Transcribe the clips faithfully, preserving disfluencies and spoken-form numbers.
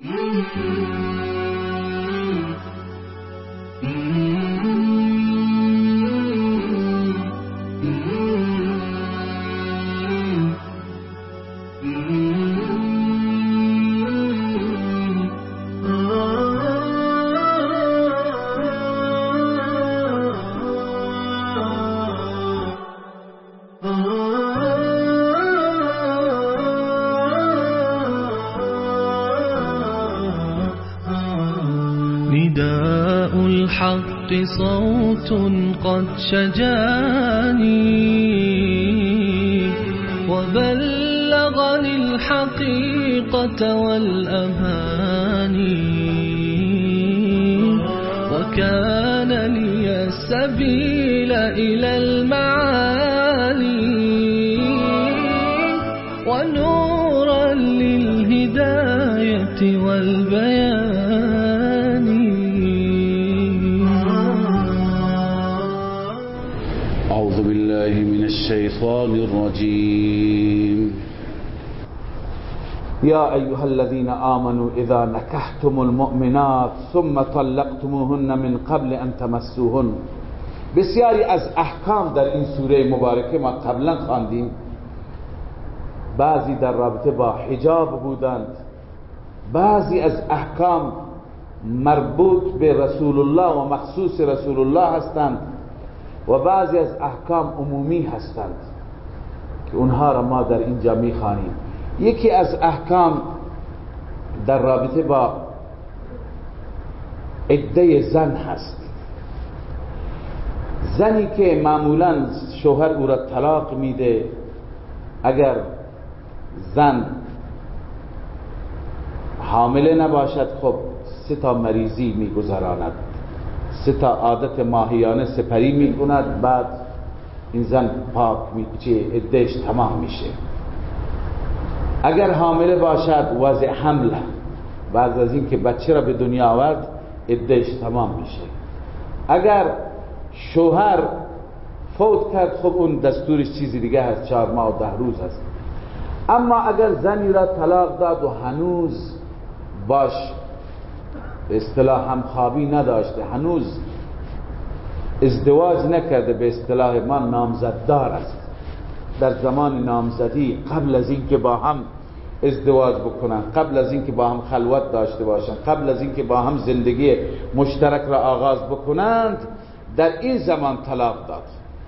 نداء الحق صوت قد شجاني وبلغني الحقيقة والأماني وكان لي السبيل إلى المعالي ونورا للهداية والبيان. أعوذ بالله من الشيطان الرجيم. يا أيها الذين آمنوا إذا نكحتم المؤمنات ثم طلقتموهن من قبل أن تمسوهن. بسیاری از احکام در این سوره مبارکه ما قبلا خواندیم، بعضی در رابطه با حجاب بودند، بعضی از احکام مربوط به رسول الله و مخصوص رسول الله هستند و بعضی از احکام عمومی هستند که اونها را ما در اینجا میخوانیم. یکی از احکام در رابطه با عده زن هست. زنی که معمولا شوهر او را طلاق میده، اگر زن حامله نباشد خب سه تا مریضی میگذراند، سه تا عادت ماهیانه سپری میکند، بعد این زن پاک میشه، عدهش تمام میشه. اگر حامله باشد وضع حمله، بعد از این که بچه را به دنیا آورد عدهش تمام میشه. اگر شوهر فوت کرد خب اون دستورش چیزی دیگه هست، چهار ماه و ده روز هست. اما اگر زنی را طلاق داد و هنوز باش به اصطلاح همخوابی نداشته، هنوز ازدواج نکرده، به اصطلاح ما نامزددار است، در زمان نامزدی قبل از اینکه با هم ازدواج بکنن، قبل از اینکه با هم خلوت داشته باشند، قبل از اینکه با هم زندگی مشترک را آغاز بکنند، در این زمان طلاق داد.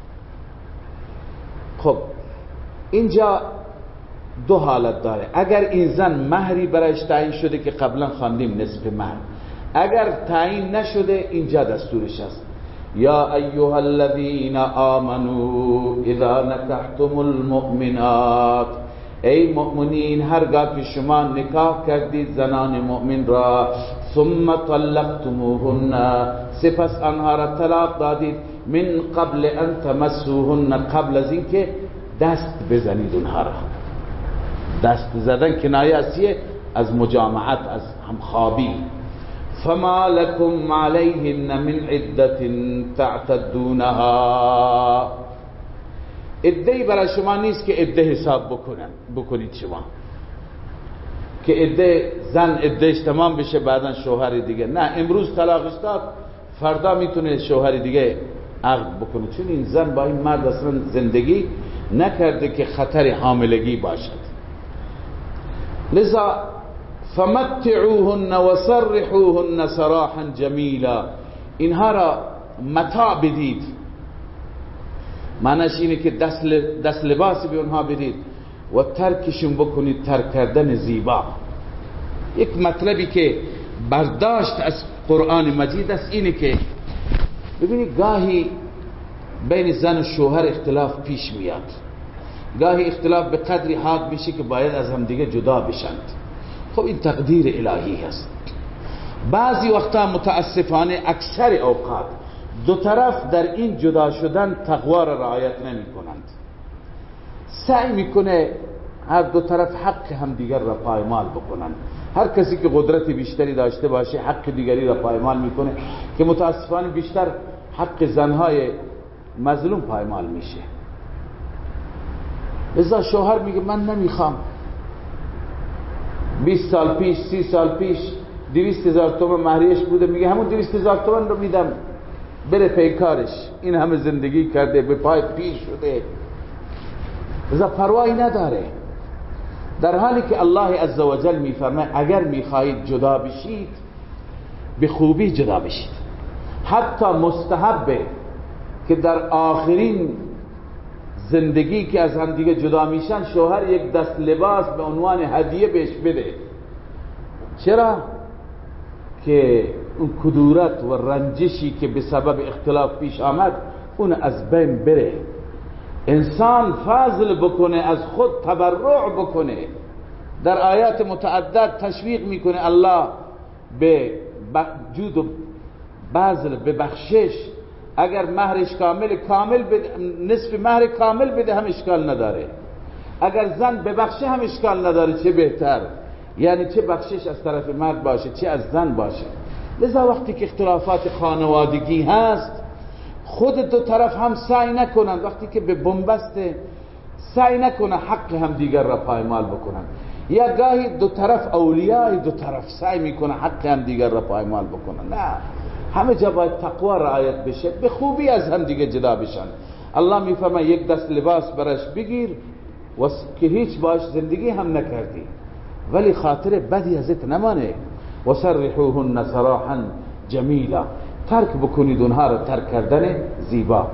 خب اینجا دو حالت داره. اگر این زن مهری برایش تعیین شده که قبلا خواندیم نصف مهر، اگر تعیین نشده اینجا دستورش است. یا ایها الذین آمنوا اذا نکحتم المؤمنات، ای مؤمنین هرگاه که شما نکاح کردید زنان مؤمن را، ثم طلقتموهن، سپس آنها را طلاق دادید، من قبل ان تمسوهن، قبل از اینکه دست بزنید اونها را. دست زدن کنایه است از مجامعت، از همخوابی. فما لكم عليهن من عدة تعتدونها، عده‌ای برای شما نیست که عده حساب بکنن بکنید شما که عده زن عدهش تمام بشه بعدن شوهر دیگه. نه، امروز طلاقش داد فردا میتونه شوهر دیگه عقد بکنه، چون این زن با این مرد اصلا زندگی نکرده که خطر حاملگی باشد. لذا فمتعوهن وسرحوهن سراحا جمیلا، اینها را متاع بدید، معنیش اینه که دست, دست لباسی به اونها بدید و ترکشون بکنید ترک کردن زیبا. یک مطلبی که برداشت از قرآن مجید است اینه که ببینید گاهی بین زن و شوهر اختلاف پیش میاد، گاهی اختلاف به قدری حاد میشه که باید از هم دیگه جدا بشند. خب این تقدیر الهی هست. بعضی وقتا متاسفانه اکثر اوقات دو طرف در این جدا شدن تقوا را رعایت نمی کنند، سعی میکنه هر دو طرف حق هم دیگر را پایمال بکنند. هر کسی که قدرت بیشتری داشته باشه حق دیگری را پایمال میکنه که متاسفانه بیشتر حق زنهای مظلوم پایمال میشه. لذا شوهر میگه من نمیخوام، بیست سال پیش، سی سال پیش دویست هزار تومن مهریش بوده، میگه همون دویست هزار تومن رو میدم بره پیکارش. این همه زندگی کرده، به پای پیر شده، ازا پرواهی نداره. در حالی که الله عزوجل میفرماید اگر میخواهید جدا بشید به خوبی جدا بشید. حتی مستحبه که در آخرین زندگی که از هم دیگه جدا میشن شوهر یک دست لباس به عنوان هدیه بهش بده. چرا؟ که اون کدورت و رنجشی که به سبب اختلاف پیش آمد اون از بین بره. انسان فضل بکنه، از خود تبرع بکنه. در آیات متعدد تشویق میکنه الله به جود و بذل، به بخشش. اگر مهرش کامل کامل بده، نصف مهر کامل بده هم اشکال نداره. اگر زن ببخشه هم اشکال نداره، چه بهتر. یعنی چه بخشش از طرف مرد باشه چه از زن باشه. لذا وقتی که اختلافات خانوادگی هست خود دو طرف هم سعی نکنن، وقتی که به بنبست سعی نکنن حق هم دیگر را پایمال بکنن. یا گاهی دو طرف اولیای دو طرف سعی میکنن حق هم دیگر را پایمال بکنن. نه، همه جا باید تقوا رعایت بشه، به خوبی از هم دیگه جدا بشن. الله میفرماید یک دست لباس برش بگیر و که هیچ باش زندگی هم نکردی ولی خاطر بدی ازت نمانه. و سرحوهن سراحا جمیلا، ترک بکنید اونها را ترک کردن زیبا.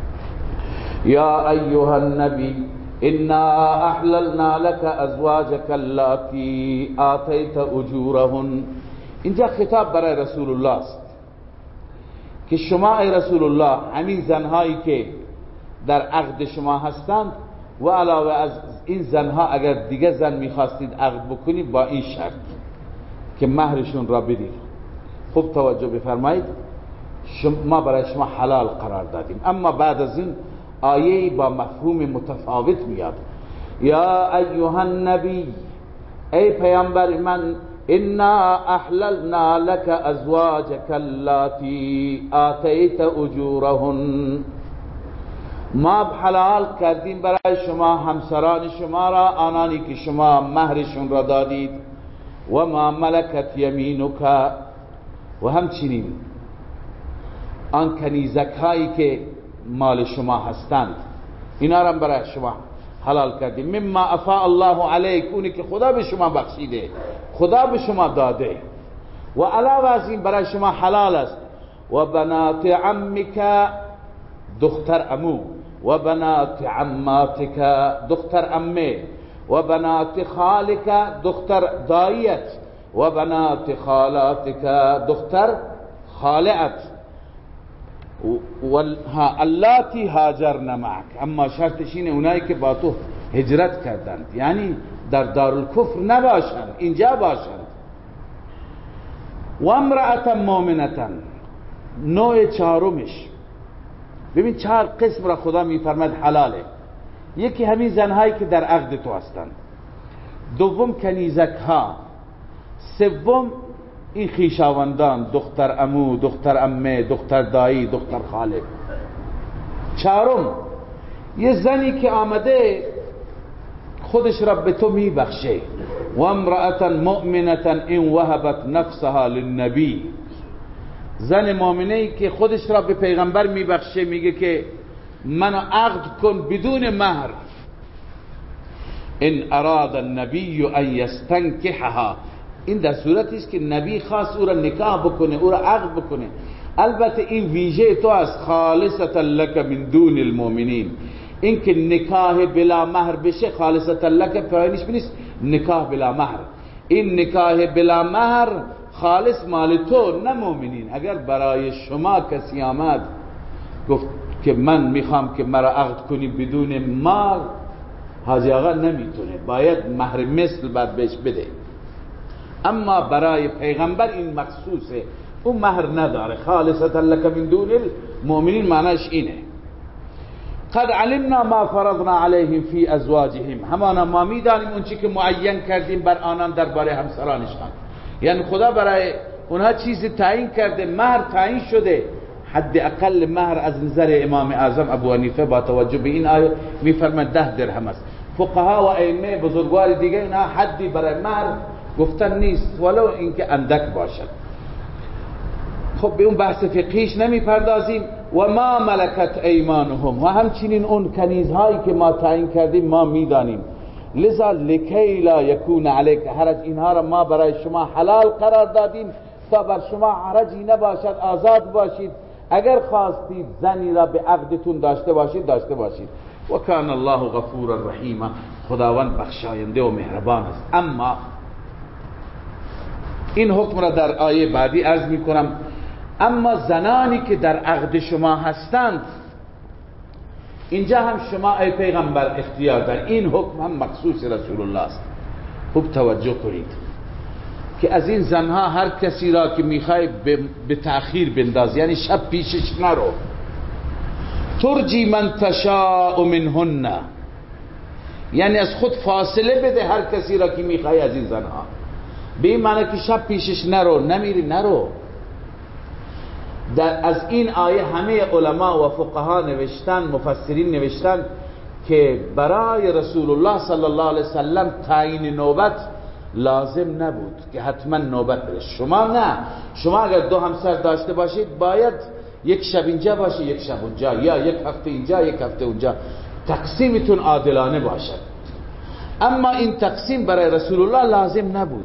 یا ایها النبی انا احللنا لك ازواجك اللاتی آتیت اجورهن. اینجا خطاب برای رسول الله است که شما ای رسول الله همین زنهایی که در عقد شما هستند و علاوه از این زنها اگر دیگه زن میخواستید عقد بکنید با این شرط که مهرشون را بدید. خوب توجه بفرمایید، ما برای شما حلال قرار دادیم. اما بعد از این آیه با مفهوم متفاوت میاد. یا ایها النبی، ای پیامبر من، انا احللنا لك ازواجك اللاتی آتیت اجورهن، ما حلال کردیم برای شما همسران شما را، آنانی که شما مهرشون را دادید. و ما ملکت یمینک، و همچنین آن کنیزک هایی که مال شما هستند اینا را برای شما حلال کردیم. مما افاء الله علیک، اونی که خدا به شما بخشیده، خدا به شما داده. و علاوه از این برای شما حلال است و بنات عمک، دختر عمو، و بنات عماتک، دختر عمه، و بنات خالک، دختر دایت، و بنات خالاتک، دختر خالعت. اللاتی هاجرن معک، اما شرطش اینه اونایی که با تو هجرت کردند، یعنی در دارالکفر نباشند، اینجا باشند. و امرأة مؤمنة، نوع چهارمش، ببین چهار قسم را خدا میفرماد حلاله. یکی همین زنهایی که در عقد تو هستند، دوم کنیزک ها، سوم این خویشاوندان، دختر عمو، دختر عمه، دختر دایی، دختر خاله. چهارم یه زنی که آمده خودش را به تو میبخشه. و امرأة مؤمنة این وهبت نفسها للنبی، زن مؤمنه که خودش را به پیغمبر میبخشه، میگه که منو عقد کن بدون مهر. ان اراد النبی ان یستنکحها، این در صورتی است که نبی خواست او را نکاح بکنه، او را عقد بکنه. البته این ویژه تو است، خالصتا لک من دون المؤمنین. این که نکاح بلا مهر بشه خالصتا لک پایینش نیست نکاح بلا مهر. این نکاح بلا مهر خالص مال تو نه مؤمنین. اگر برای شما کسی آمد گفت که من میخوام که مرا عقد کنی بدون مال، حاجی آقا نمیتونه، باید مهر مثل بعد بهش بده. اما برای پیغمبر این مخصوصه، اون مهر نداره. خالصتا لک من دون المؤمنین معناش اینه. قد علمنا ما فرضنا علیهم فی ازواجهم، همانا ما میدانیم اون چی که معین کردیم بر آنان درباره همسرانشان. یعنی خدا برای اونها چیزی تعیین کرده، مهر تعیین شده. حد اقل مهر از نظر امام اعظم ابو حنیفه با توجه به این آیه میفرماید ده درهم است. فقها و ائمه بزرگوار دیگه اینا حدی برای مهر گفتن نیست ولو اینکه اندک باشد. خب به اون بحث فقهیش نمیپردازیم. و ما ملکت ایمانهم، و همچنین اون کنیزهایی که ما تعیین کردیم ما میدانیم. لذا لکی لا یکون علیک حرج، اینها را ما برای شما حلال قرار دادیم تا بر شما حرجی نباشد، آزاد باشید. اگر خواستید زنی را به عقدتون داشته باشید داشته باشید. و کان الله غفورا رحیما، خداوند بخشاینده و مهربان است. اما این حکم را در آیه بعدی عرض می کنم. اما زنانی که در عقد شما هستند، اینجا هم شما ای پیغمبر اختیار دارید. این حکم هم مخصوص رسول الله است. خوب توجه کنید که از این زنها هر کسی را که میخوای به تأخیر بنداز، یعنی شب پیشش نرو. ترجی من تشاء منهن، یعنی از خود فاصله بده هر کسی را که میخوای از این زنها. به این معنی که شب پیشش نرو، نمیری نرو. در از این آیه همه علما و فقها نوشتن، مفسرین نوشتن که برای رسول الله صلی الله علیه وسلم تعیین نوبت لازم نبود که حتما نوبت بره. شما نه، شما اگر دو همسر داشته باشید باید یک شب اینجا باشه یک شب اونجا، یا یک هفته اینجا یک هفته اونجا، تقسیمتون عادلانه باشد. اما این تقسیم برای رسول الله لازم نبود.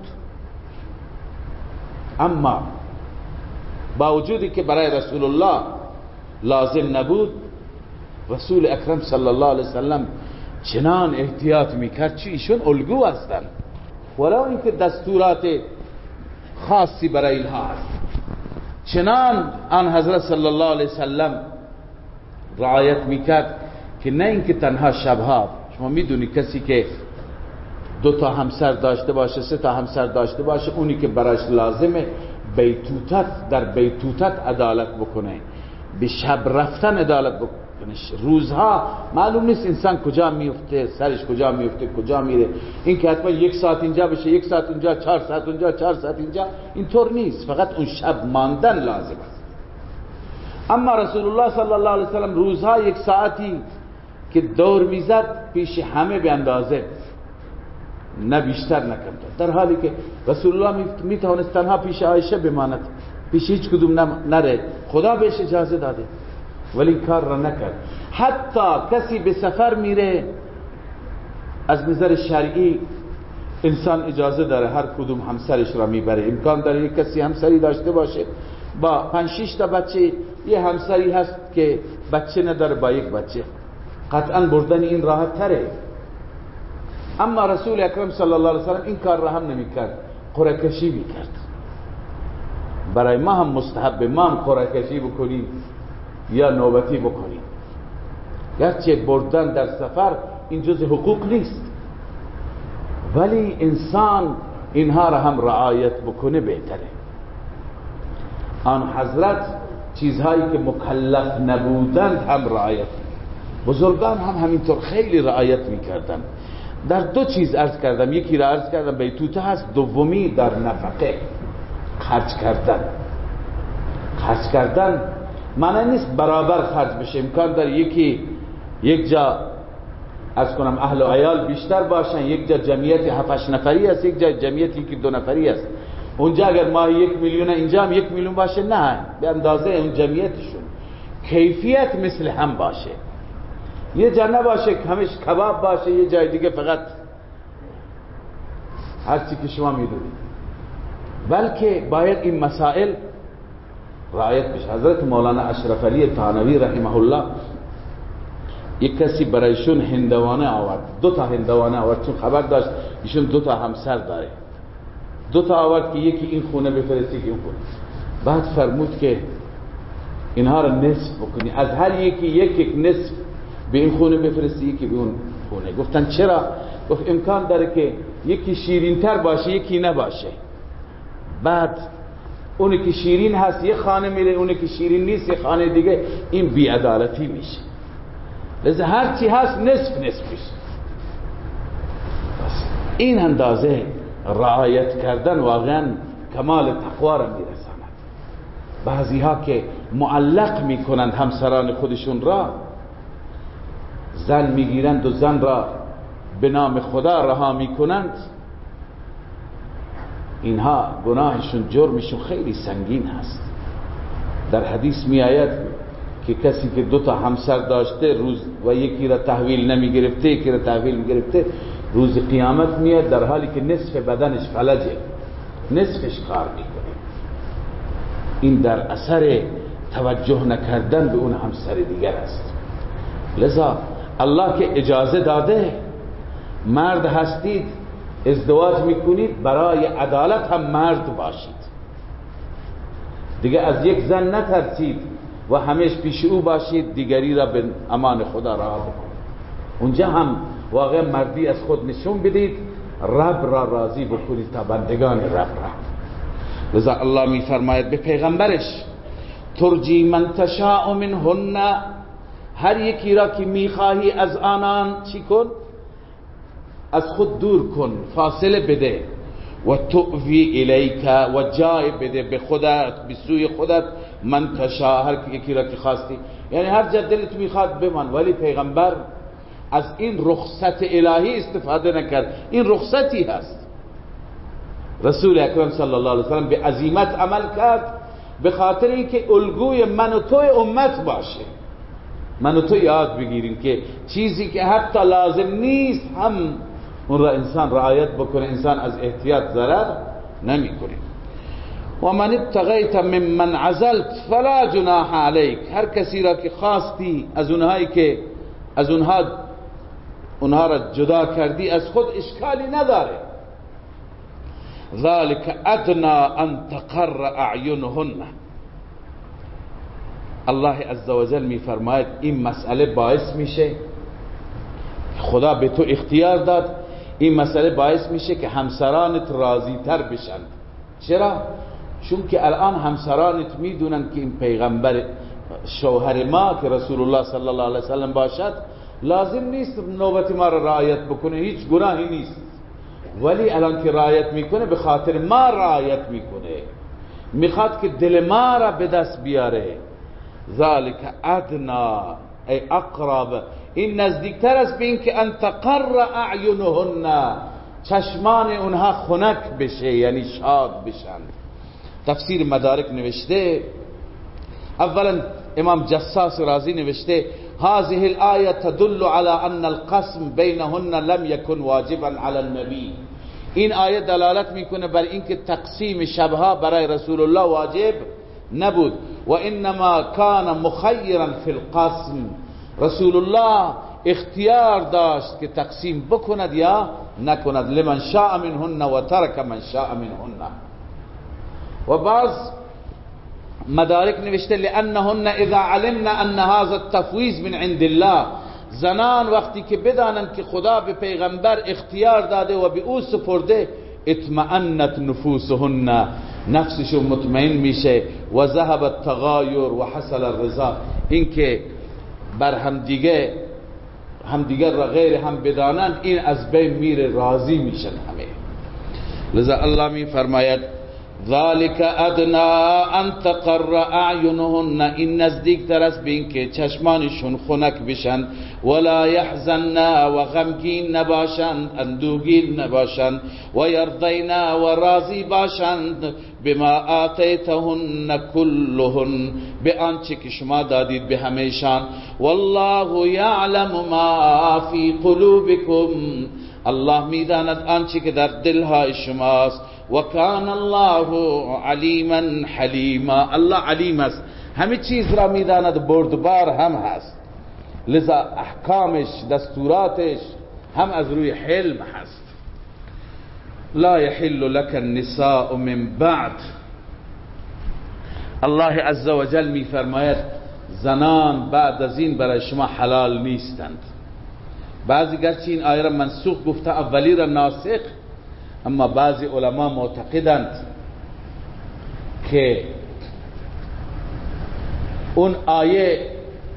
اما با وجودی که برای رسول الله لازم نبود، رسول اکرم صلی الله علیه وسلم چنان احتیاط میکرد چه ایشون الگو هستن، ولو اینکه دستورات خاصی برای اینها هست، چنان آن حضرت صلی الله علیه وسلم رعایت میکرد که نه اینکه تنها شبها. شما میدونی کسی که دو تا همسر داشته باشه، سه تا همسر داشته باشه، اونی که برایش لازمه بیتوتت در بیتوتت عدالت بکنه، به شب رفتن عدالت بکنه. روزها معلوم نیست انسان کجا میفته، سرش کجا میفته، کجا میره. این که حتما یک ساعت اینجا بشه، یک ساعت اونجا، چهار ساعت اونجا، چهار ساعت اینجا، اینطور نیست. فقط اون شب ماندن لازم است. اما رسول الله صلی الله علیه وسلم روزها یک ساعتی که دور میزد پیش همه به اندازه، نه بیشتر نه کمتر، در حالی که رسول الله میتوانست تنها پیش عایشه بماند، پیش هیچ کدوم نره. خدا بهش اجازه داده ولی این کار را نکرد. حتی کسی به سفر میره، از نظر شرعی انسان اجازه داره هر کدوم همسرش را میبره. امکان داره یک کسی همسری داشته باشه با پنج شش تا بچه، یه همسری هست که بچه نداره با یک بچه، قطعا بردن این راحت تره. اما رسول اکرم صلی الله علیه وسلم این کار را هم نمیکرد، قرعه کشی میکرد. برای ما هم مستحب، ما هم قرعه کشی بکنیم یا نوبتی بکنیم. گرچه بردن در سفر این جز حقوق نیست، ولی انسان اینها را هم رعایت بکنه بهتره. آن حضرت چیزهایی که مکلف نبودند هم رعایت، بزرگان هم همینطور خیلی رعایت میکردن. در دو چیز عرض کردم، یکی را عرض کردم بیتوته هست، دومی در نفقه خرج کردن. خرج کردن معنی نیست برابر خرج بشه. امکان داره یکی یک جا از کنم اهل و عیال بیشتر باشن، یک جا جمعیت هفت نفری است، یک جا جمعیتی که دو نفری است. اونجا اگر ماهی یک میلیون، اینجا هم یک میلیون باشه، نه، به اندازه اون جمعیتشون. کیفیت مثل هم باشه، یه جا نباشه که همش کباب باشه، یه جای دیگه فقط هر چی که شما میدونید. بلکه باید این مسائل رعایت بشه. حضرت مولانا اشرف علی تانوی رحمه الله یک کسی برایشون هندوانه آورد، دو تا هندوانه آورد، چون خبر داشت ایشون دو تا همسر داره. دو تا آورد که یکی این خونه بفرستی که این خونه. بعد فرمود که اینها را نصف بکنی، از هر یکی یک یک نصف به این خونه بفرستی، یکی به اون خونه. گفتن چرا؟ گفت امکان داره که یکی شیرین تر باشه یکی نباشه. بعد اونی که شیرین هست یه خانه میره، اونی که شیرین نیست یه خانه دیگه، این بی‌عدالتی میشه. لذا هر چی هست نصف نصف میشه. بس این اندازه رعایت کردن واقعا کمال تقوا را میرساند. بعضی ها که معلق میکنند همسران خودشون را، زن میگیرند و زن را به نام خدا رها میکنند، اینها گناهشون جرمشون خیلی سنگین هست. در حدیث می آید که کسی که دو تا همسر داشته روز و یکی را تحویل نمی گرفته یکی را تحویل می گرفته، روز قیامت میاد در حالی که نصف بدنش فلجه، نصفش کار میکنه. این در اثر توجه نکردن به اون همسر دیگر است. لذا الله که اجازه داده مرد هستید ازدواج میکنید، برای عدالت هم مرد باشید دیگه، از یک زن نترسید و همیشه پیش او باشید، دیگری را به امان خدا رها بکنید. اونجا هم واقعا مردی از خود نشون بدید، رب را راضی بکنید تا بندگان رب را. لذا الله می فرماید به پیغمبرش ترجی من تشاء منهن، هر یکی را که میخواهی از آنان چی کن؟ از خود دور کن، فاصله بده. و تؤوی الیک، و جای بده به خودت، به سوی خودت. من تشاء، هر یکی را که خواستی، یعنی هر جا دلت میخواد بمان. ولی پیغمبر از این رخصت الهی استفاده نکرد، این رخصتی هست. رسول اکرم صلی الله علیه وسلم به عزیمت عمل کرد، به خاطر اینکه الگوی من و تو امت باشه. من و تو یاد بگیریم که چیزی که حتی لازم نیست هم اون را انسان رعایت بکنه، انسان از احتیاط ضرر نمی کنه. و من ابتغیت ممن عزلت فلا جناح علیک، هر کسی را که خواستی از اونهایی که از اونها اونها را جدا کردی از خود، اشکالی نداره. ذلك ادنا ان تقر اعینهن، الله عزوجل می فرماید این مسئله باعث میشه، خدا به تو اختیار داد، این مسئله باعث میشه که همسرانت راضی تر بشن. چرا؟ چون که الان همسرانت میدونن که این پیغمبر شوهر ما که رسول الله صلی الله علیه وسلم باشد لازم نیست نوبت ما را رعایت بکنه، هیچ گناهی نیست. ولی الان که رعایت میکنه به خاطر ما رعایت میکنه، میخواد که دل ما را به دست بیاره. ذالک ادنا ای اقرب، این نزدیکتر است به این که ان تقر اعینهن، چشمان اونها خنک بشه، یعنی شاد بشن. تفسیر مدارک نوشته، اولا امام جساس رازی نوشته هذه الآیه تدل على ان القسم بینهن لم یکن واجبا علی النبی، این آیه دلالت میکنه بر اینکه تقسیم شبها برای رسول الله واجب نبود، و انما کان مخیرا فی القسم، رسول الله اختیار داشت که تقسیم بکند یا نکند. لمن شاء منهن و ترک من شاء منهن. و بعض مدارک نوشته لانهن اذا علمنا ان هذا التفویض من عند الله، زنان وقتی که بدانند که خدا به پیغمبر اختیار داده و به او سپرده، اطمئنت نفوسهن، نفسشون مطمئن میشه، و ذهب التغایر و حصل الرضا، اینکه بر همدیگه همدیگر را غیر هم بدانند این از بین میره، راضی میشن همه. لذا الله می فرماید ذالک ادنا ان تقر اعینهن، این نزدیک تر است به این که چشمانشون خنک بشن، ولا یحزن، و غمگین نباشند، اندوهگین نباشند، و یرضین، و راضی باشند، بما آتیتهن کلهن، به آنچه که شما دادید به همیشان. والله یعلم ما فی قلوبکم، الله میداند آنچه که در دلهای شماست. و کان الله علیما حلیما، الله علیم است، همه چیز را میداند، بردبار هم هست. لذا احکامش، دستوراتش هم از روی حلم هست. لا یحل لك النساء من بعد، الله عزوجل می فرماید زنان بعد از این برای شما حلال نیستند. بعضی گرچه این آیه را منسوخ گفته، اولی را ناسخ، اما بعضی علما معتقدند که اون آیه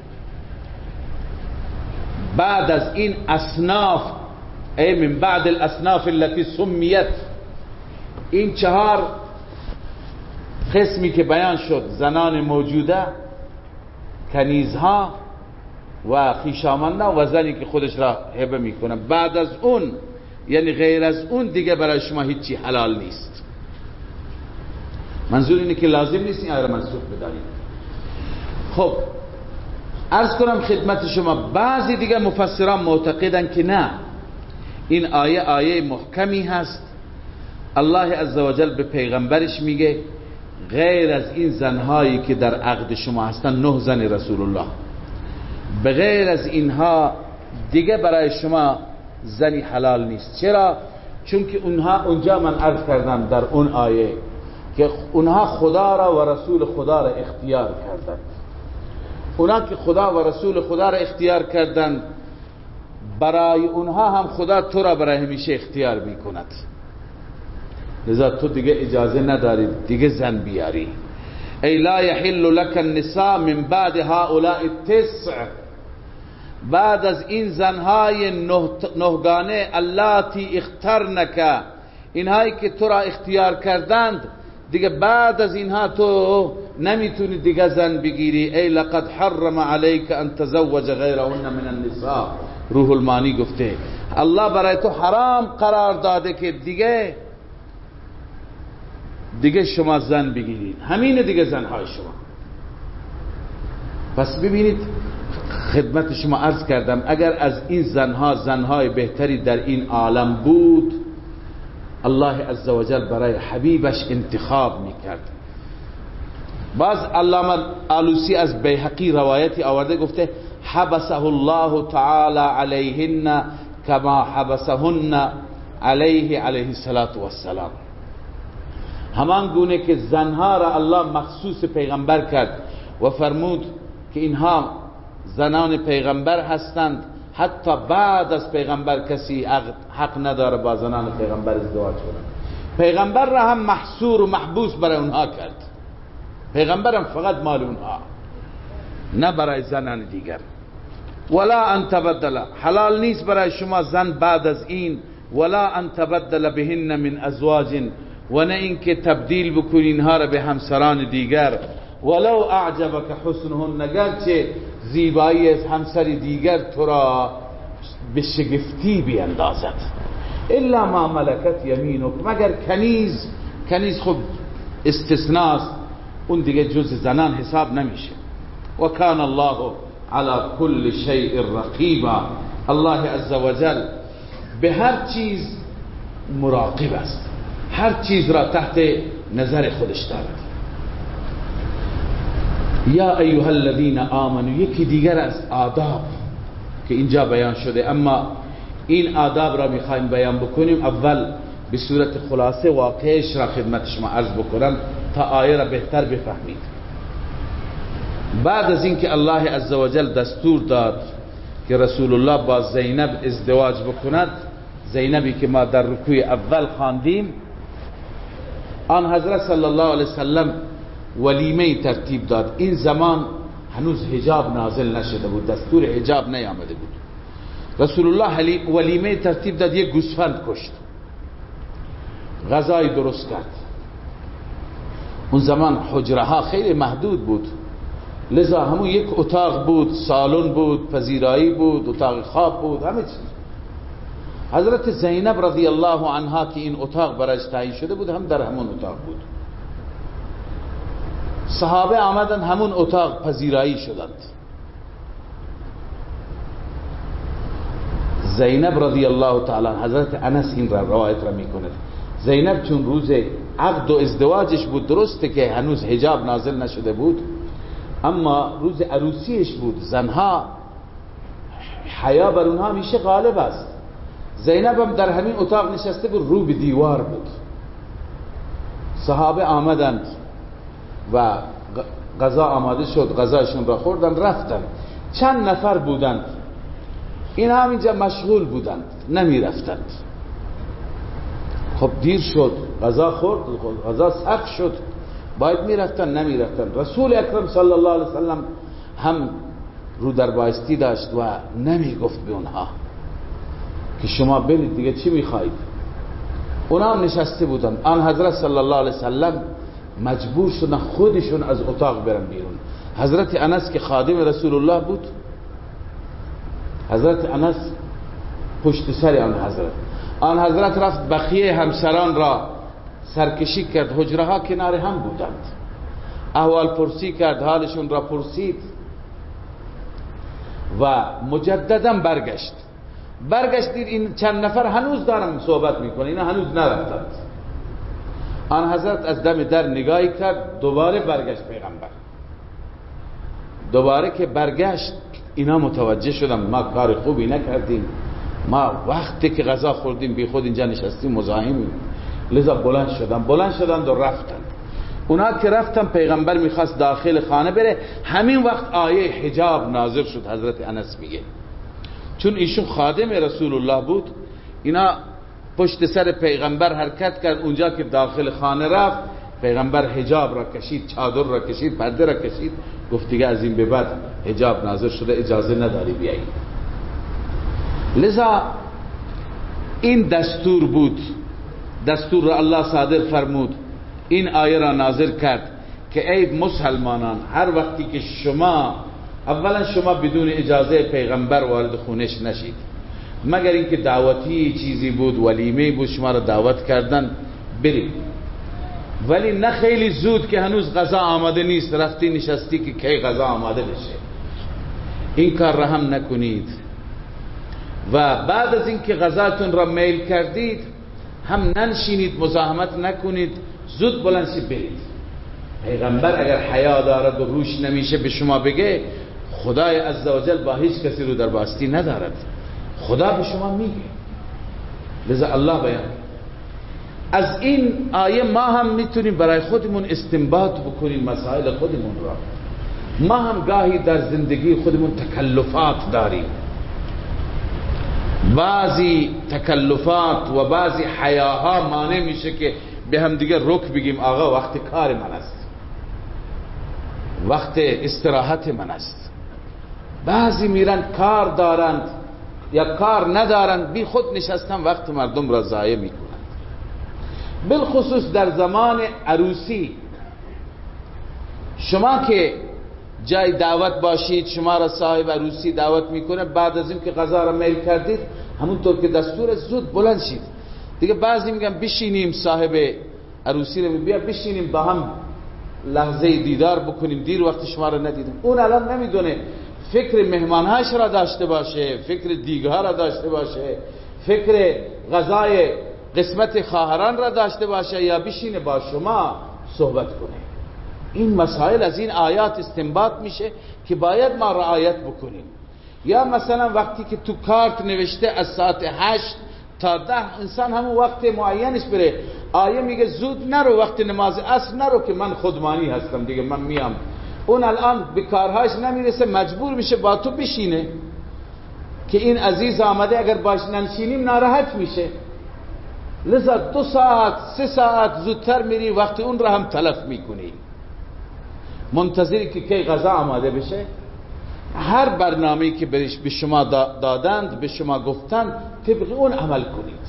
بعد از این اصناف، ای من بعد الاصناف التي سمیت، این چهار قسمی که بیان شد، زنان موجوده، کنیزها و خویشاوندان و زنی که خودش را هبه میکنه، بعد از اون یعنی غیر از اون دیگه برای شما هیچی حلال نیست. منظور اینه که لازم نیست این آیه را منسوخ بدانید. خب عرض کنم خدمت شما بعضی دیگه مفسران معتقدن که نه، این آیه آیه محکمی هست. الله عزوجل به پیغمبرش میگه غیر از این زنهایی که در عقد شما هستن، نه زن رسول الله، به غیر از اینها دیگه برای شما زنی حلال نیست. چرا؟ چون که اونها اونجا من عرض کردم در اون آیه که اونها خدا را و رسول خدا را اختیار کردند. اونها که خدا و رسول خدا را اختیار کردند، برای اونها هم خدا تو را برای همیشه اختیار میکند. لذا تو دیگه اجازه نداری دیگه زن بیاری. ای لا یحل لک النساء من بعد هؤلاء التسع، بعد از این زنهای نهگانه اللاتی اخترنک، اینهایی که تو را اختیار کردند، دیگه بعد از اینها تو نمیتونی دیگه زن بگیری. ای لقد حرم علیک ان تزوج غیرهن من النساء، روح المانی گفته الله برای تو حرام قرار داده که دیگه دیگه شما زن بگیرید، همین دیگه زنهای شما. پس ببینید خدمت شما عرض کردم اگر از این زنها زنهای بهتری در این عالم بود، الله عزوجل برای حبیبش انتخاب میکرد. باز علامه آلوسی از بیهقی روایتی آورده، گفته حبسه الله تعالی علیهن کما حبسهن علیه علیه السلام، همان گونه که زنها را الله مخصوص پیغمبر کرد و فرمود که اینها زنان پیغمبر هستند، حتی بعد از پیغمبر کسی حق نداره با زنان پیغمبر ازدواج کنه. پیغمبر را هم محصور و محبوس برای اونها کرد، پیغمبرم فقط مال اونها، نه برای زنان دیگر. ولا ان تبدل، حلال نیست برای شما زن بعد از این، ولا ان تبدل بهن من ازواج، و نه اینکه تبدیل بکنی اینها را به همسران دیگر. ولو اعجبک حسنهن، نگرچه زیبایی از همسر دیگر تو را به شگفتی بیندازد. الا ما ملکت یمینک، مگر کنیز. کنیز خب استثناست، اون دیگه جز زنان حساب نمیشه. و کان الله علی کل شیء رقیبا، الله عزوجل به هر چیز مراقب است، هر چیز را تحت نظر خودش دارد. یا ایها الذین آمنوا، یکی دیگر از آداب که اینجا بیان شده، اما این آداب را میخوایم بیان بکنیم. اول به صورت خلاصه واقعش را خدمت شما عرض بکنم تا آیه را بهتر بفهمید. بعد از اینکه الله عزوجل دستور داد که رسول الله با زینب ازدواج بکند، زینبی که ما در رکوع اول خواندیم، آن حضرت صلی الله علیه وسلم ولیمه ترتیب داد. این زمان هنوز حجاب نازل نشده بود، دستور حجاب نیامده بود. رسول الله ولیمه ترتیب داد، یک گوسفند کشت، غذای درست کرد. اون زمان حجره ها خیلی محدود بود، لذا همون یک اتاق بود، سالن بود، پذیرایی بود، اتاق خواب بود، همه چیز. حضرت زینب رضی الله عنها که این اتاق برایش تعیین شده بود، هم در همون اتاق بود. صحابه آمدن همون اتاق پذیرایی شدند. زینب رضی الله تعالی، حضرت انس این را روایت را میکند، زینب چون روز عقد و ازدواجش بود، درسته که هنوز حجاب نازل نشده بود، اما روز عروسیش بود، زنها حیا بر اونها میشه غالب است. زینب هم در همین اتاق نشسته بود، رو به دیوار بود. صحابه آمدند و غذا آماده شد، غذاشون را خوردن رفتن. چند نفر بودند، این همینجا مشغول بودند، نمی رفتند. خب دیر شد، غذا خورد، غذا سرد شد، باید می رفتن، نمی رفتن. رسول اکرم صلی الله علیه وسلم هم رو در بایستی داشت و نمی گفت به اونها که شما برید دیگه چی می خواهید. اونا هم نشسته بودن. آن حضرت صلی الله علیه وسلم مجبور شدن خودشون از اتاق برن بیرون. حضرت انس که خادم رسول الله بود، حضرت انس پشت سر آن حضرت آن حضرت رفت بقیه همسران را سرکشی کرد، حجره ها کنار هم بودند، احوال پرسی کرد، حالشون را پرسید و مجددا برگشت برگشت دید این چند نفر هنوز دارن صحبت میکنه، اینا هنوز نرفتند. آن حضرت از دم در نگاهی کرد، دوباره برگشت پیغمبر. دوباره که برگشت اینا متوجه شدن ما کار خوبی نکردیم، ما وقتی که غذا خوردیم بی خود اینجا نشستیم مزاحمیم، لذا بلند شدن بلند شدن و رفتن. اونا که رفتن پیغمبر میخواست داخل خانه بره، همین وقت آیه حجاب نازل شد. حضرت انس میگه چون ایشون خادم رسول الله بود، اینا پشت سر پیغمبر حرکت کرد. اونجا که داخل خانه رفت پیغمبر حجاب را کشید، چادر را کشید، پرده را کشید، گفت دیگه از این به بعد حجاب نازل شده، اجازه نداری بیایی. لذا این دستور بود، دستور را الله صادر فرمود، این آیه را نازل کرد که ای مسلمانان هر وقتی که شما اولا شما بدون اجازه پیغمبر وارد خونش نشید، مگر اینکه دعوتی چیزی بود، ولیمه بود، شما را دعوت کردن برید، ولی نه خیلی زود که هنوز غذا آماده نیست رفتی نشستی که کی غذا آماده بشه، این کار را هم نکنید. و بعد از اینکه غذاتون را میل کردید هم ننشینید، مزاحمت نکنید، زود بلند شید برید. پیغمبر اگر حیا دارد و روش نمیشه به شما بگه، خدای عزوجل با هیچ کسی رو در باستی ندارد، خدا به شما میگه. لذا الله بیان از این آیه ما هم میتونیم برای خودمون استنباط بکنیم مسائل خودمون را. ما هم گاهی در زندگی خودمون تکلفات داریم، بعضی تکلفات و بعضی حیاها مانع میشه که به هم دیگه رک بگیم آقا وقت کار من است، وقت استراحت من است. بعضی میرن کار دارند یا کار ندارند، بی خود نشستن وقت مردم را ضایع میکنند. بالخصوص در زمان عروسی، شما که جای دعوت باشید، شما را صاحب عروسی دعوت میکنه، بعد از این که غذا را میل کردید همونطور که دستور زود بلند شید. دیگه بعضی میگن بشینیم، صاحب عروسی رو بیا بشینیم با هم لحظه دیدار بکنیم، دیر وقت شما را ندیدم. اون الان نمیدونه فکر مهمانهاش را داشته باشه، فکر دیگها را داشته باشه، فکر غذای قسمت خواهران را داشته باشه، یا بشینه با شما صحبت کنه. این مسائل از این آیات استنباط میشه که باید ما رعایت بکنیم. یا مثلا وقتی که تو کارت نوشته از ساعت هشت تا ده انسان همون وقت معینش بره، آیه میگه زود نرو، وقت نماز عصر نرو که من خودمانی هستم دیگه من میام. اون الان به کارهاش نمیرسه، مجبور میشه با تو بشینه که این عزیز آمده، اگر باش ننشینیم ناراحت میشه. لذا دو ساعت سه ساعت زودتر میری، وقت اون را هم تلف میکنی، منتظری که کی غذا آماده بشه. هر برنامه‌ای که به شما دادند، به شما گفتند، طبق اون عمل کنید.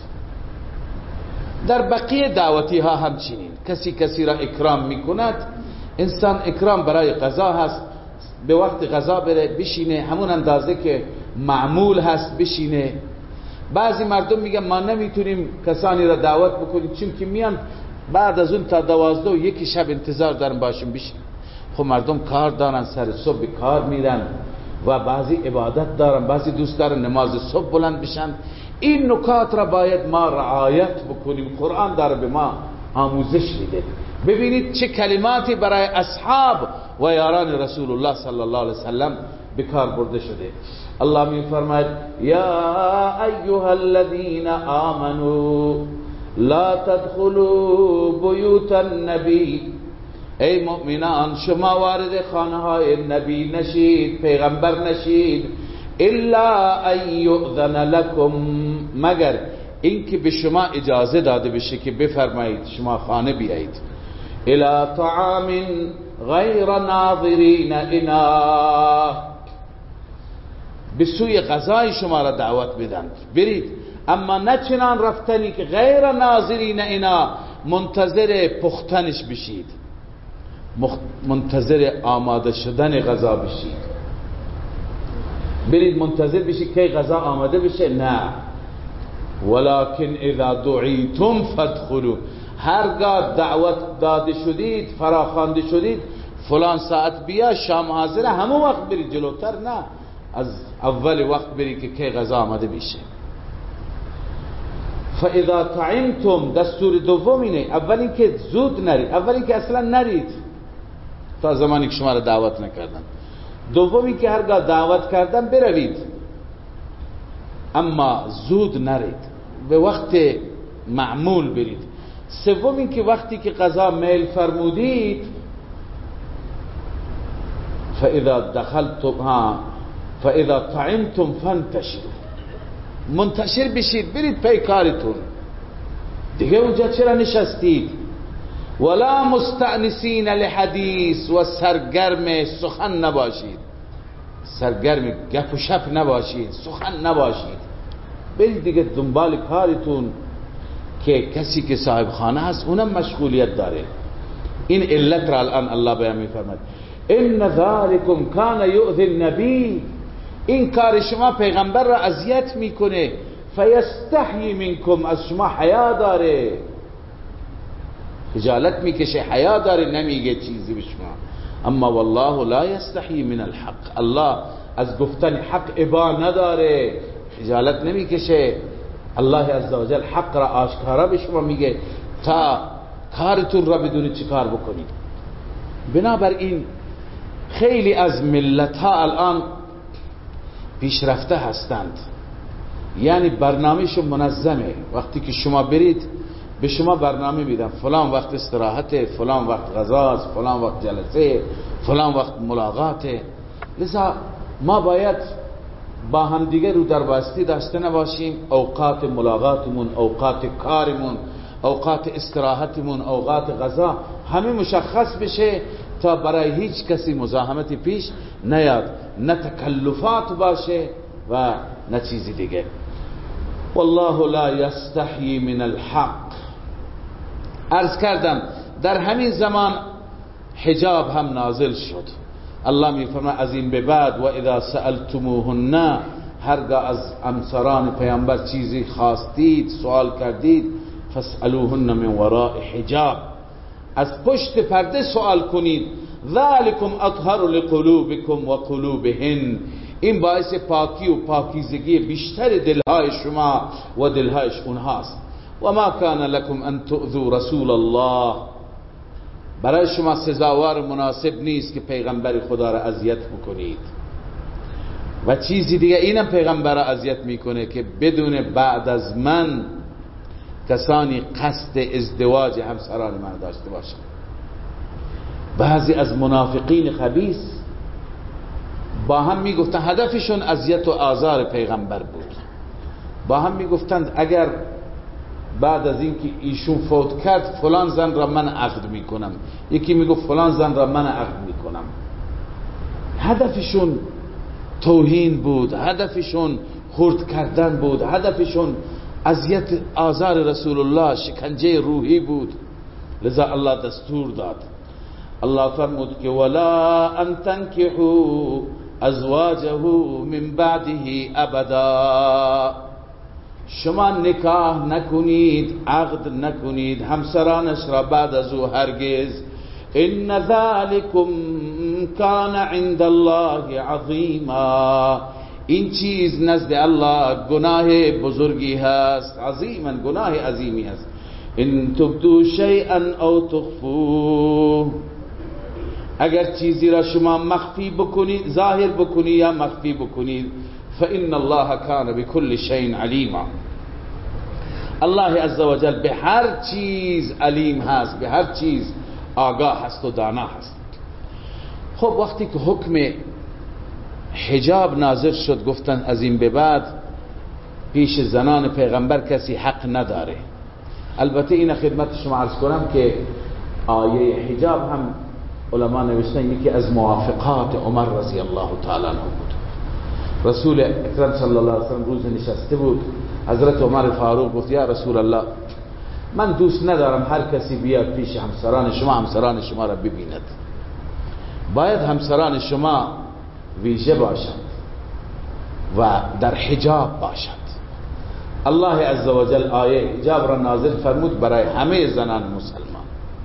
در بقیه دعوتی ها همچنین، کسی کسی را اکرام میکند، انسان اکرام برای غذا هست، به وقت غذا بره بشینه، همون اندازه که معمول هست بشینه. بعضی مردم میگن ما نمیتونیم کسانی را دعوت بکنیم چون که میان بعد از اون تا دوازده و یکی شب انتظار دارن باشیم بشین. خب مردم کار دارن، سر صبح کار میرن و بعضی عبادت دارن، بعضی دوست دارن نماز صبح بلند بشن. این نکات را باید ما رعایت بکنیم. قرآن داره به ما آموزش میده. ببینید چه کلماتی برای اصحاب و یاران رسول الله صلی الله علیه وسلم به کار برده شده. الله می فرماید یا ایها الذین آمنوا لا تدخلوا بیوت النبی، ای مؤمنان شما وارد خانه های نبی نشید، پیغمبر نشید، الا ان یؤذن لکم، مگر اینکه به شما اجازه داده بشه که بفرمایید شما خانه بیایید، الی طعام غیر ناظرین اناه، به سوی غذای شما را دعوت بدن برید، اما نه چنان رفتنی که غیر ناظرین اینا منتظر پختنش بشید، منتظر آماده شدن غذا بشید. برید منتظر بشید که غذا آماده بشه، نه. ولکن اذا دعیتم فادخلوا، هرگاه دعوت داده شدید فراخوانده شدید فلان ساعت بیا شام حاضره همون وقت برید جلوتر، نه از اول وقت برید که کی غذا آمده بشه. فاذا طعمتم دستور دوم اینه، اول اینکه زود نرید، اول اینکه اصلا نرید تا زمانی که شما را دعوت نکردن، دوم اینکه هرگاه دعوت کردن بروید اما زود نرید، به وقت معمول برید. سوم اینکه وقتی که غذا میل فرمودید فاذا دخلتم ها فاذا طعمتم فانتشروا، منتشر بشید، برید پی کارتون دیگه، اونجا چرا نشستید؟ ولا مستأنسین لحدیث، و سرگرم سخن نباشید، سرگرم گپ و شپ نباشید، سخن نباشید، برید دیگه دنبال کارتون که کسی که صاحب خانه هست اونم مشغولیت داره. این علت را الان الله بیان می‌فرماید ان ذالکم کان یؤذی النبی، این کار شما پیغمبر را اذیت میکنه، فیستحیی منکم، از شما حیا داره، خجالت میکشه، حیا داره، نمیگه چیزی به شما. اما والله لا یستحیی من الحق، الله از گفتن حق ابا نداره، خجالت نمیکشه. الله عزوجل حق را آشکارا به شما میگه تا کارتون را بدونید چی کار بکنید. بنابراین خیلی از ملت ها الان پیشرفته هستند، یعنی برنامهشون منظمه. وقتی که شما برید به شما برنامه میدن، فلان وقت استراحته، فلان وقت غذاست، فلان وقت جلسه، فلان وقت ملاقاته. لذا ما باید با هم دیگه رو در باستی داشته نباشیم، اوقات ملاقاتمون، اوقات کارمون، اوقات استراحتمون، اوقات غذا همه مشخص بشه تا برای هیچ کسی مزاحمتی پیش نیاد، نه تکلفات باشه و نه چیزی دیگه. والله لا یستحیی من الحق. عرض کردم در همین زمان حجاب هم نازل شد. الله میفرماید از این به بعد و اذا سألتموهن، هرگاه از امسران پیامبر چیزی خواستید، سوال کردید، فاسألوهن من وراء حجاب، از پشت پرده سوال کنید. ذالکم اطهر لقلوبکم و قلوبهن، این باعث پاکی و پاکیزگی بیشتر دلهای شما و دلهایش اونهاست. و ما کان لکم ان تؤذوا رسول الله، برای شما سزاوار مناسب نیست که پیغمبر خدا را اذیت بکنید. و چیزی دیگه اینم پیغمبر را اذیت میکنه که بدون بعد از من کسانی قصد ازدواج همسران من داشته باشند. بعضی از منافقین خبیث با هم میگفتن، هدفشون اذیت و آزار پیغمبر بود، با هم میگفتند اگر بعد از اینکه ایشون فوت کرد فلان زن را من عقد میکنم، یکی میگفت فلان زن را من عقد میکنم. هدفشون توهین بود، هدفشون خرد کردن بود، هدفشون اذیت آزار رسول الله، شکنجه روحی بود. لذا الله دستور داد، الله فرمود که ولا ان تنکحوا ازواجه من بعده ابدا، شما نکاح نکنید، عقد نکنید همسرانش را بعد از او هرگز. ان ذلکم کان عند الله عظیما، این چیز نزد الله گناه بزرگی هست، عظیما گناه عظیمی هست. ان تبدو شیئا او تخفوه، اگر چیزی را شما مخفی بکنید، ظاهر بکنید یا مخفی بکنید، فإن الله كان بكل شيء علیما، الله عزوجل به هر چیز علیم هست، به هر چیز آگاه هست و دانا هست. خب وقتی که حکم حجاب نازل شد گفتن از این به بعد پیش زنان پیغمبر کسی حق نداره. البته این خدمت شما عرض کنم که آیه حجاب هم علما نوشتن یکی از موافقات عمر رضی الله تعالی عنه بود. رسول اکرم صلی الله علیه و سلم روز نشسته بود، حضرت عمر فاروق گفت یا رسول الله من دوست ندارم هر کسی بیاد پیش همسران شما همسران شما را ببیند، باید همسران شما ویژه باشند و در حجاب باشند. الله عزوجل آیه حجاب را نازل فرمود برای همه زنان مسلمان.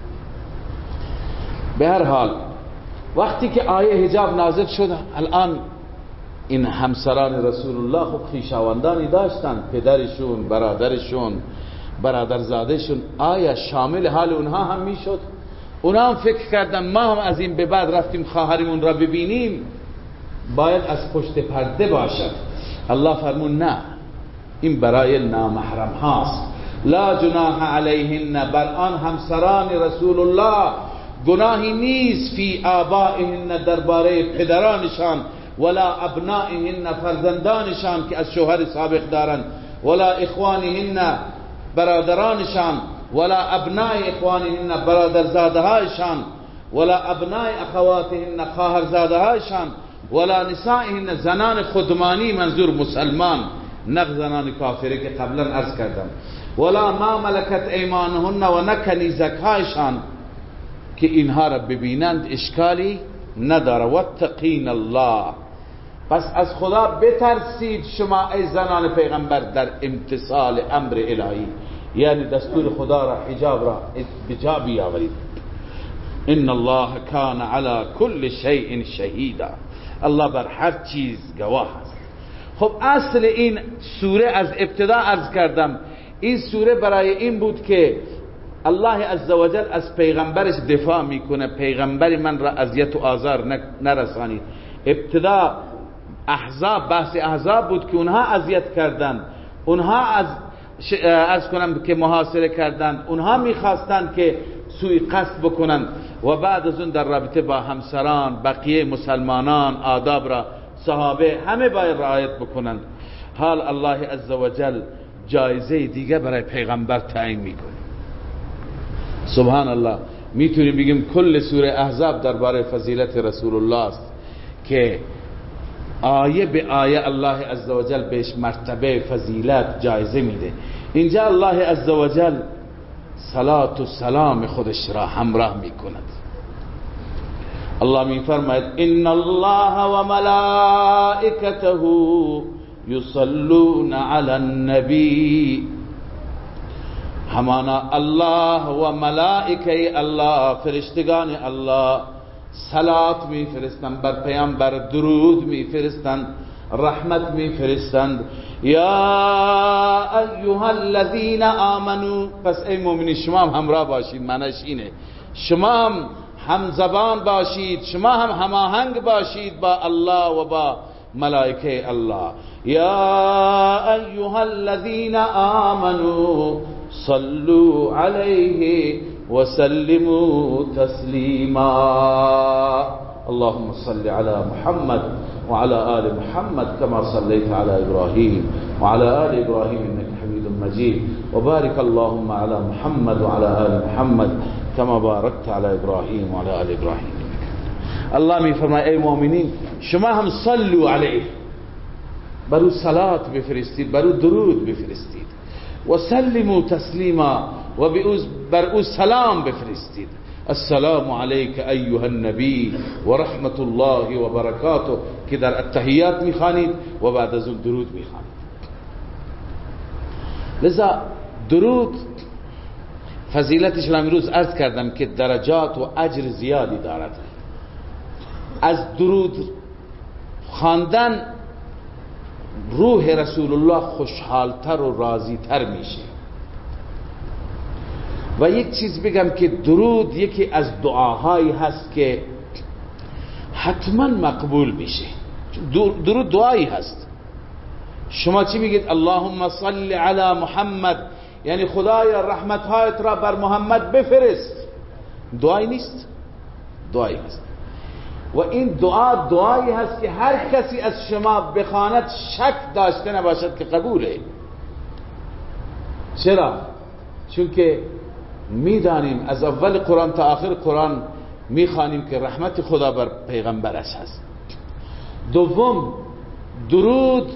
به هر حال وقتی که آیه حجاب نازل شد، الان این همسران رسول الله خب خویشاوندانی داشتن، پدرشون، برادرشون، برادرزادشون، آیا شامل حال اونها هم میشد؟ اونها هم فکر کردن ما هم از این به بعد رفتیم خواهرمون را ببینیم باید از پشت پرده باشد. الله فرمون نه، این برای نامحرم هاست. لا جناح علیهن، بر آن همسران رسول الله گناهی نیست، فی آبائهن، درباره پدرانشان، ولا ابنائهن، فرزندانشان که از شوهر سابق دارند، ولا اخوانهن، برادرانشان، ولا ابناء اخوانهن، برادرزادهایشان، ولا ابناء اخواتهن، خواهرزادهایشان، ولا نسائهن، زنان خودمانی، منظور مسلمان، نه زنان کافره که قبلا عرض کردم، ولا ما ملکت ایمانهن، و نه کنیزکهایشان که اینها را ببینند اشکالی نداره. واتقین الله، پس از خدا بترسید شما ای زنان پیغمبر در امتثال امر الهی، یعنی دستور خدا را، حجاب را بجا بیاورید. ان الله کان علی کل شیء شهیدا، الله بر هر چیز گواه است. خب اصل این سوره از ابتدا عرض کردم، این سوره برای این بود که الله عزوجل از پیغمبرش دفاع میکنه، پیغمبر من را اذیت و آزار نرسانید. ابتدا احزاب، بحث احزاب بود که اونها اذیت کردند، اونها از از کنم که محاصره کردند، اونها میخواستند که سوی قصد بکنند و بعد از اون در رابطه با همسران، بقیه مسلمانان، آداب را صحابه همه باید رعایت بکنند. حال الله عزوجل جایزه دیگه برای پیغمبر تعیین میکنه. سبحان الله، میتونیم بگیم کل سوره احزاب درباره فضیلت رسول الله است که آیه به آیه الله عزوجل بهش مرتبه فضیلت جایزه میده. اینجا الله عزوجل صلات و سلام خودش را همراه میکند. الله میفرماید ان الله و ملائکته یصلون علی النبی، همانا الله و ملائکه الله، فرشتگان الله صلات می فرستند بر پیامبر، درود می فرستند، رحمت می فرستند. یا ایها الذین آمنو، پس ای مومنین شما هم همراه باشید، معنیش اینه شما هم همزبان باشید، شما هم هماهنگ باشید با الله و با ملائکه الله. یا ایها الذین آمنو صلوا علیه وسلموا تسلیما. اللهم صل على محمد وعلى آل محمد كما صليت على إبراهيم وعلى آل إبراهيم إنك حميد مجيد، وبارك اللهم على محمد وعلى آل محمد كما باركت على إبراهيم وعلى آل إبراهيم. الله می فرماید ای مؤمنین شما هم صلوا علیه، برو صلات بفرستید، برو درود بفرستید، و سلموا تسلیما، و بر او سلام بفرستید. السلام علیک ایها النبی و رحمت الله و برکاته که در التحیات میخوانید و بعد از اون درود میخوانید. لذا درود فضیلتش را امروز عرض کردم که درجات و اجر زیادی دارد. از درود خواندن روح رسول الله خوشحالتر و راضیتر میشه. و یک چیز بگم که درود یکی از دعاهایی هست که حتما مقبول میشه. درود دعایی هست. شما چی میگید؟ اللهم صل علی محمد، یعنی خدایا رحمتهایت را بر محمد بفرست. دعایی نیست؟ دعایی هست. و این دعا دعایی هست که هر کسی از شما بخواند شک داشته نباشد که قبوله. چرا؟ چون که میدانیم از اول قرآن تا آخر قرآن میخوانیم که رحمت خدا بر پیغمبرش هست. دوم، درود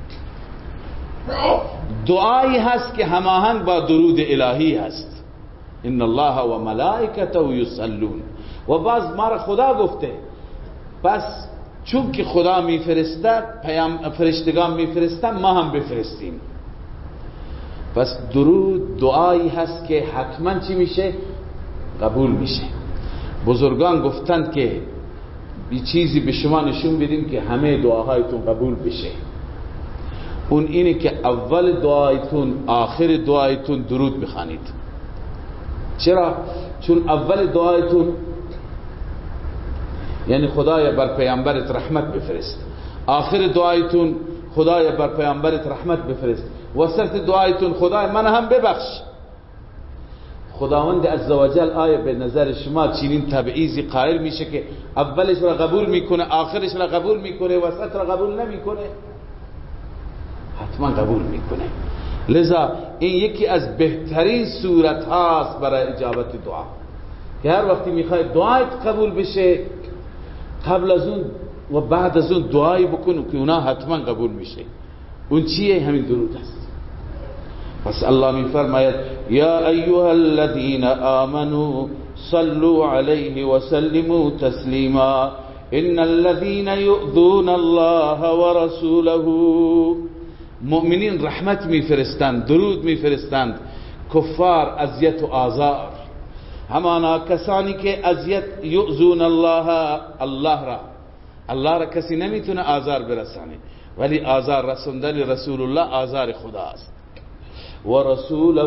دعایی هست که هماهنگ با درود الهی هست. ان الله و ملائکته یصلون، و باز ما را خدا گفته، پس چون که خدا میفرسته، پیام فرشتگان میفرستن، ما هم بفرستیم. پس درود دعایی هست که حتما چی میشه؟ قبول میشه. بزرگان گفتند که بی چیزی به شما نشون بدیم که همه دعاهایتون قبول بشه، اون اینه که اول دعایتون آخر دعایتون درود بخوانید. چرا؟ چون اول دعایتون یعنی خدایا بر پیامبرت رحمت بفرست، آخر دعایتون خدایا بر پیامبرت رحمت بفرست، وسط دعایتون خدایا من هم ببخش. خداوند عزوجل آیا به نظر شما چنین تبعیضی قائل میشه که اولش را قبول میکنه آخرش را قبول میکنه وسط را قبول نمیکنه؟ حتما قبول میکنه. لذا این یکی از بهترین صورت هاست برای اجابت دعا که هر وقتی میخوای دعایت قبول بشه قبل از اون و بعد از اون دعایی بکن که اونا حتما قبول میشه. اون چیه؟ همین درود است. پس الله میفرماید یا ایها الذین آمنوا صلوا علیه و سلموا تسلیما ان الذین یؤذون الله و رسوله. مؤمنین رحمت میفرستند، درود میفرستند، کفار اذیت و آزار. همانا کسانی که اذیت یؤذون الله، الله را الله را کسی نمیتونه آزار برسانه، ولی آزار رسوندن رسول الله آزار خداست. و رسوله،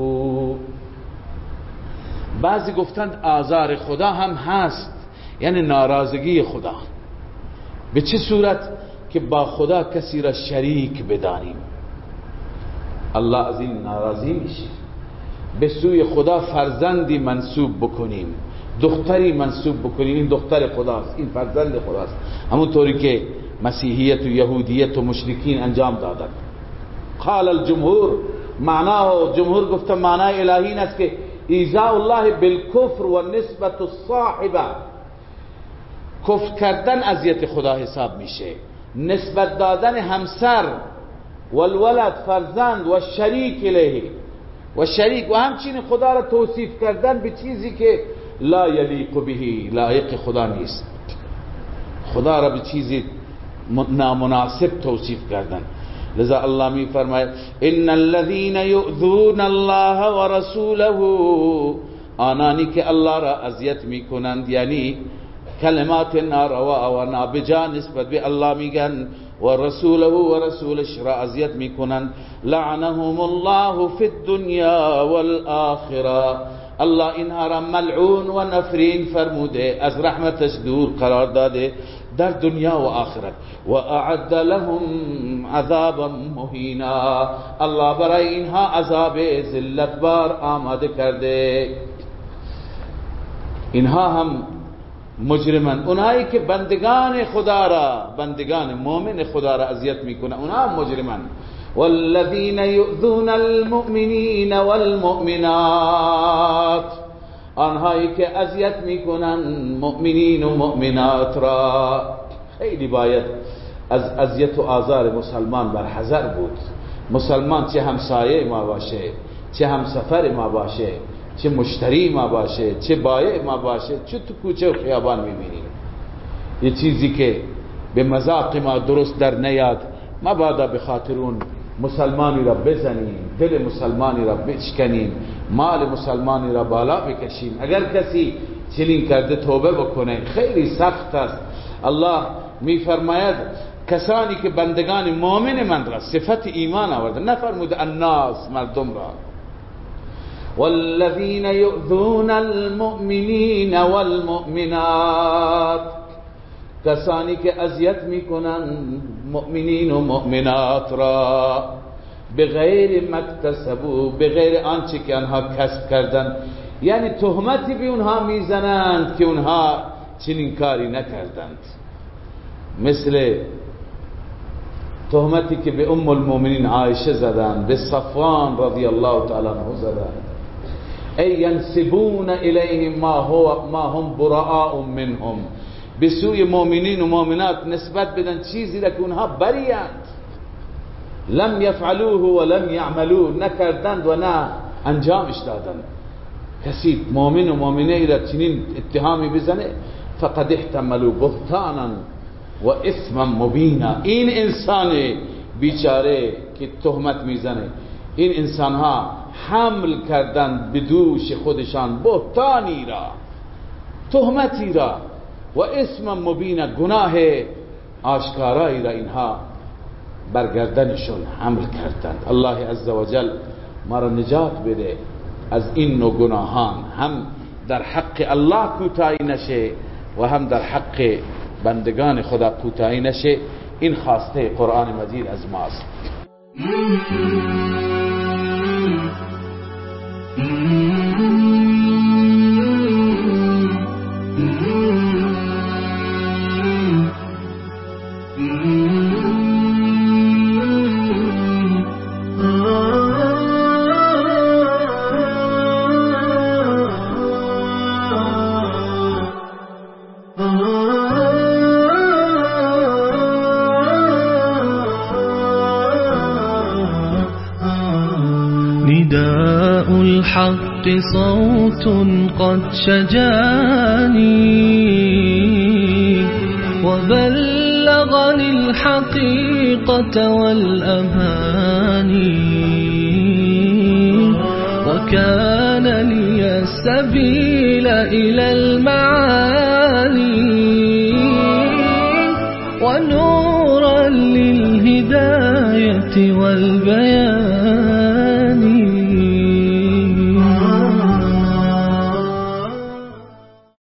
بعضی گفتند آزار خدا هم هست، یعنی ناراضگی خدا. به چه صورت؟ که با خدا کسی را شریک بدانیم، الله از این ناراضی میشه. به سوی خدا فرزندی منسوب بکنیم، دختری منسوب بکنیم، این دختر خداست، این فرزند خداست، همون طوری که مسیحیت و یهودیت و مشرکین انجام دادند. قال الجمهور، معناه جمهور گفتن معنای الهی این است که ایذاء الله بالکفر و نسبت الصاحبه، کفر کردن اذیت خدا حساب میشه، نسبت دادن همسر والولد فرزند و شریک الیه و شریک و همچنین خدا را توصیف کردن به چیزی که لا یلیق به، لایق خدا نیست، خدا را به چیزی نامناسب توصیف کردن. لذا الله می فرماید ان الذين يؤذون الله ورسوله، آنانی که الله را اذیت میکنند یعنی کلمات ناروا و نابجا نسبت به الله میگن و رسوله و رسولش را اذیت میکنند، لعنهم الله فی الدنیا والآخره، الله اینها را ملعون و نفرین فرموده، از رحمتش دور قرار داده در دنیا و آخرت. و اعد لهم عذابا مهینا، الله برای اینها عذاب ذلت بار آماده کرده. اینها هم مجرمن، اونایی که بندگان خدا را، بندگان مؤمن خدا را اذیت میکنه، اونها هم مجرمن. والذین یؤذون المؤمنین والمؤمنات، آنهایی که اذیت میکنن مؤمنین و مؤمنات را. خیلی باید از اذیت و آزار مسلمان بر حذر بود. مسلمان چه همسایه ما باشه، چه همسفر ما باشه، چه مشتری ما باشه، چه بایع ما باشه، چه تو کوچه و خیابان میبینیم یه چیزی که به مذاق ما درست در نیاد، مبادا به خاطر اون مسلمانی را بزنیم، دل مسلمانی را بشکنیم، مال مسلمانی را بالا بکشیم. اگر کسی چنین کرده توبه بکنه، خیلی سخت است. الله میفرماید کسانی که بندگان مؤمن من را، صفت ایمان آورده، نفرمود الناس مردم را. والذین یؤذون المؤمنین والمؤمنات، کسانی که اذیت میکنن مؤمنین و مؤمنات را، بغیر مکتسبو، بغیر آنچه که آنها کسب کردند، یعنی تهمتی به اونها میزنند که اونها چنین کاری نکردند. مثل تهمتی که به ام المؤمنین عایشه زدند، به صفوان رضی الله تعالی عنه زدند، ای ینسبون الیهم ما هو ما هم براء منهم، به سوی مؤمنین و مؤمنات نسبت بدن چیزی را که اونها بریند، لم یفعلوه و لم یعملوه، نکردند و نه انجامش دادند. کسی مؤمن و مؤمنه ای را چنین اتهامی بزنه، فقد احتملوا بهتانا و اثما مبینا، این انسان بیچاره که تهمت میزنه این انسان ها حمل کردند به دوش خودشان بهتانی را، تهمتی را و اسم مبین، گناه آشکارایی را اینها برگردنشون حمل کردند. الله عزوجل ما را نجات بده از این نوع گناهان، هم در حق الله کوتاهی نشه و هم در حق بندگان خدا کوتاهی نشه. این خواسته قرآن مجید از ماست. نداء الحق صوت قد شجاني وبلغني الحقيقة والأماني، وكان لي السبيل إلى المعاني ونورا للهداية والبيان.